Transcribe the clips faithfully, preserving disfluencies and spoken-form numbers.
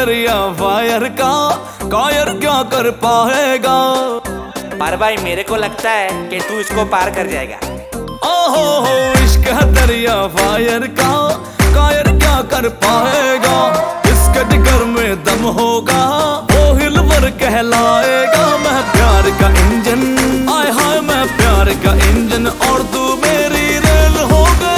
दरिया फायर का कायर क्या कर पाएगा। पर भाई मेरे को लगता है कि तू इसको पार कर जाएगा। ओहो हो इश्क है दरिया फायर का कायर क्या कर पाएगा। इसके जिगर में दम होगा वो हिलवर कहलाएगा। मैं प्यार का इंजन आय हाय मैं प्यार का इंजन और तू मेरी रेल हो गया।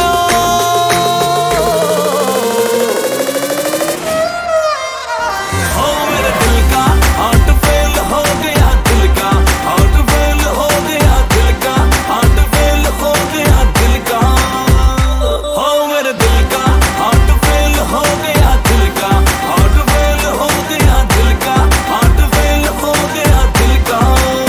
हो मेरे दिल का हार्ट फेल हो गया दिल का हार्ट फेल हो गया दिल का हार्ट फेल हो गया दिल का। हो मेरे दिल का हार्ट फेल हो गया दिल का हार्ट फेल हो गया दिल का हार्ट फेल हो गया दिल का।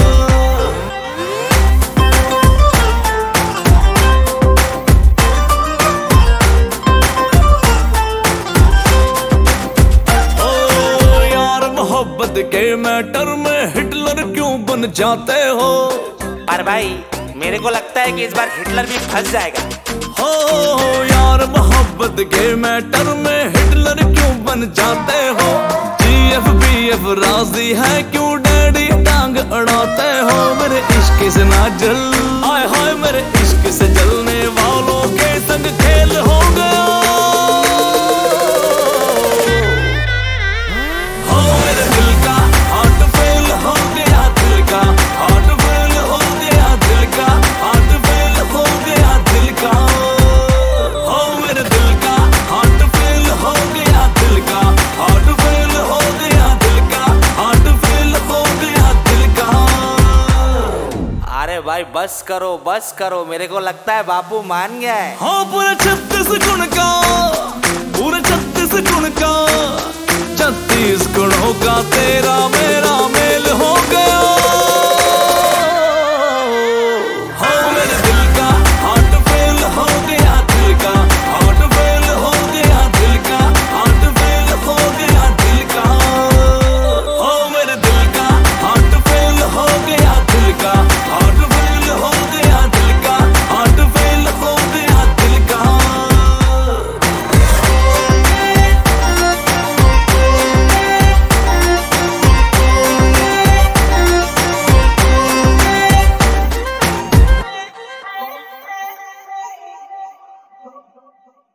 मोहब्बत के मैटर में हिटलर क्यों बन जाते हो। पर भाई मेरे को लगता है कि इस बार हिटलर भी फंस जाएगा। हो यार मोहब्बत के मैटर में हिटलर क्यों बन जाते हो। जीएफ बीएफ राजी है क्यों डैडी टांग अड़ाते हो। मेरे इश्क से ना जल हाय हाय मेरे इश्क से जलने वालों के संग खेल हो गया। अरे भाई बस करो बस करो, मेरे को लगता है बापू मान गया है। हाँ पूरे छत्तीस गुण का पूरे छत्तीस गुण का छत्तीस गुणों का तेरा में